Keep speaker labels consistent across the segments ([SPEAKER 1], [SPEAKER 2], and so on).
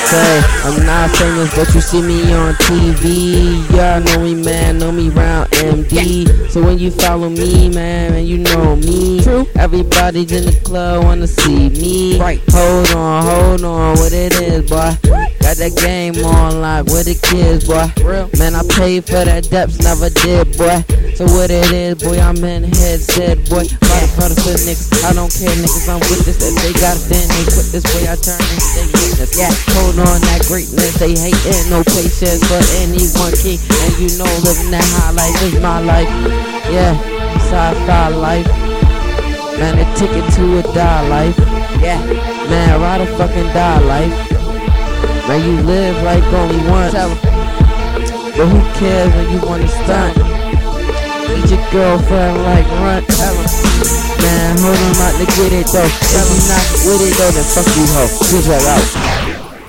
[SPEAKER 1] say I'm not famous, but you see me on TV. Y'all know me, man, know me round MD. So when you follow me, man, you know me.
[SPEAKER 2] True.
[SPEAKER 1] Everybody's in the club wanna see me.
[SPEAKER 2] Right.
[SPEAKER 1] Hold on, what it is, boy. Got that game on like with the kids, boy.
[SPEAKER 2] Real.
[SPEAKER 1] Man, I paid for that depths, never did, boy. So what it is, boy, I'm in the headset, boy. Body for niggas, I don't care, niggas, I'm with this. If they got it, then they quit this way, I turn and stay witness. Yeah, hold on, that greatness, they hating, no patience for anyone king. And you know, living that high life is my life. Yeah, sci-fi life. Man, a ticket to a die life.
[SPEAKER 2] Yeah.
[SPEAKER 1] Man, ride a fucking die life. Man, you live like only once. But who cares when you wanna stunt? Eat your girlfriend like run. Man, hold on out to get it though. If you not with it though, then fuck you hoe. Switch her out.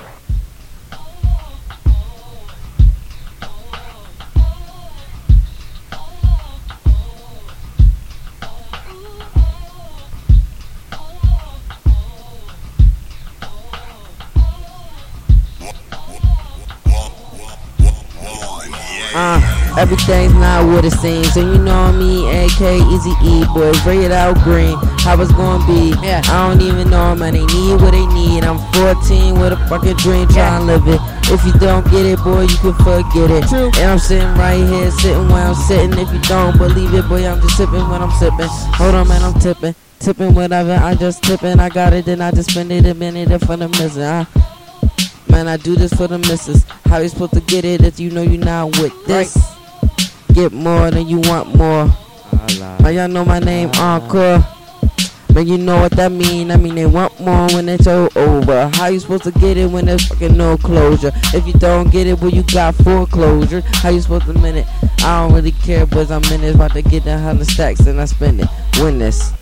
[SPEAKER 1] Everything's not what it seems, and you know me, AK, Easy E, boy, bring it out green, how it's gonna be.
[SPEAKER 2] Yeah.
[SPEAKER 1] I don't even know, man, they need what they need. I'm 14 with a fucking dream, trying to live it. If you don't get it, boy, you can forget it.
[SPEAKER 2] True.
[SPEAKER 1] And I'm sitting right here, sitting where I'm sitting. If you don't believe it, boy, I'm just sipping when I'm sipping. Hold on, man, I'm tipping whatever, I just tipping. I got it, then I just spend it a minute for the missing. Man, I do this for the missus. How you supposed to get it if you know you're not with this?
[SPEAKER 2] Right.
[SPEAKER 1] Get more than you want more. Man, y'all know my name, Encore. Man, you know what that mean. I mean, they want more when it's all over. How you supposed to get it when there's fucking no closure? If you don't get it, well, you got foreclosure. How you supposed to minute? I don't really care, but I'm in this. About to get 100 stacks and I spend it. Win this.